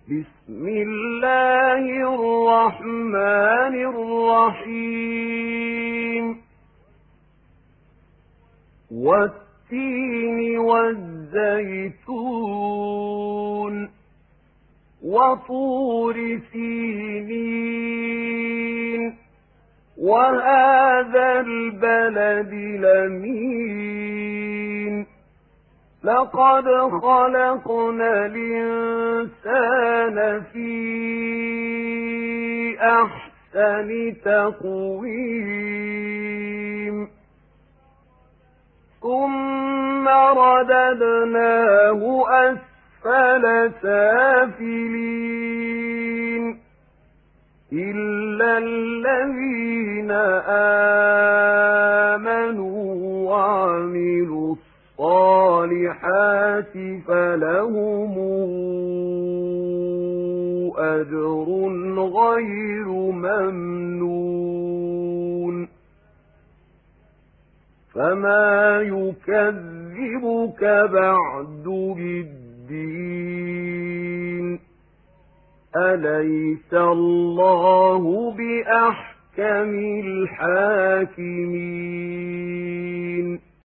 بسم الله الرحمن الرحيم والتين والزيتون وطور سينين وهذا البلد الأمين لقد خلقنا الإنسان في أحسن تقويم ثم رددناه أسفل سافلين إلا الذين آمنوا وعملوا الصالحات فلهم أجر غير ممنون فما يكذبك بعد بالدين أليس الله بأحكم الحاكمين